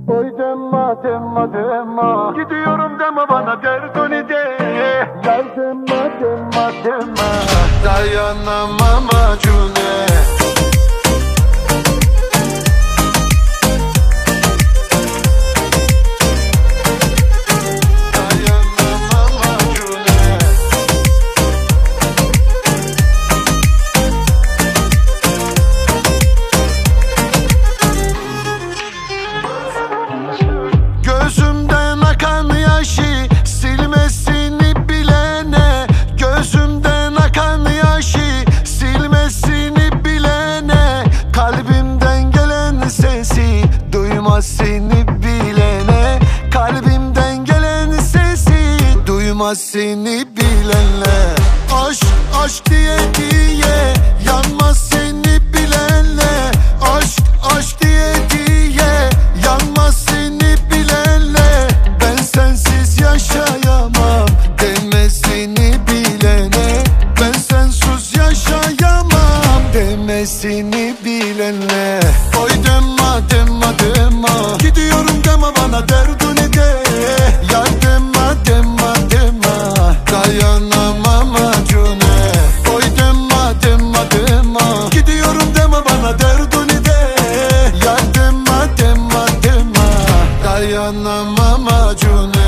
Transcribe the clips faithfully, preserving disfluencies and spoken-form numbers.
Oy deme deme deme, gidiyorum deme bana derdini de. Yar deme deme deme, dayanamam acune. Gözümden akan yaşı silmesini bilene, gözümden akan yaşı silmesini bilene, kalbimden gelen sesi duymaz seni bilene, kalbimden gelen sesi duymaz seni bilenle. Aşk aşk diye diye yanmaz seni bilenle, aşk aşk diye diye yanmaz seni bilenle. Ben sensiz yaşayamam deme seni bilene, ben sensiz yaşayamam deme seni bilenle. Oy deme deme deme, gidiyorum deme bana derdini de. Yar deme deme deme, dayanamam acune. Oy deme deme deme, gidiyorum deme bana derdini de. Yar deme deme deme, dayanamam acune.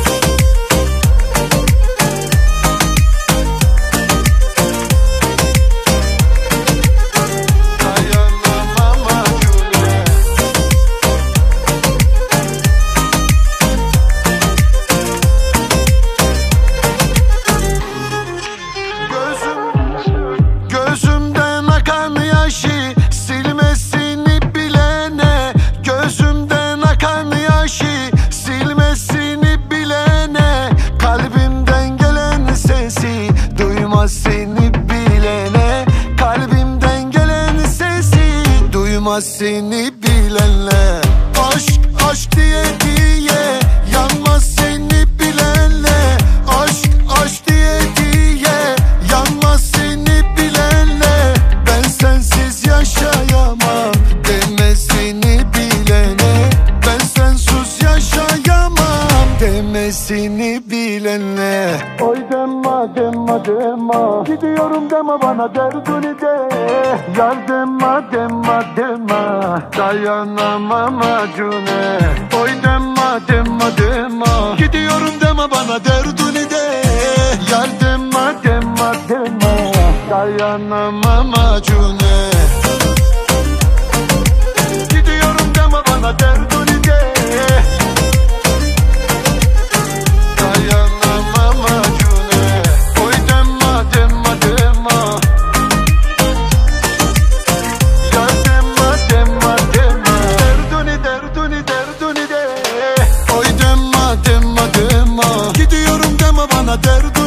Gözümden akan yaşı silmesini bilene, gözümden akan yaşı silmesini bilene, kalbimden gelen sesi duymaz seni bilene, kalbimden gelen sesi duymaz seni bilenle. Aşk aşk diye diye yanmaz seni bilenle, aşk aşk diye diye yanmaz seni bilenle. Ben sensiz yaşayamam deme seni bilene, ben sensiz yaşayamam deme seni bilenle. Oy deme deme deme, gidiyorum deme bana derdini de. Yar deme deme deme, dayanamam acune. Oy deme deme deme, gidiyorum deme bana derdini de. Yar deme deme deme, dayanamam acune. Gidiyorum deme bana derdini de. Dayanamam acune. Oy deme deme deme, yar deme deme deme, derdini derdini derdini de. Oy deme deme deme, gidiyorum deme bana derdini.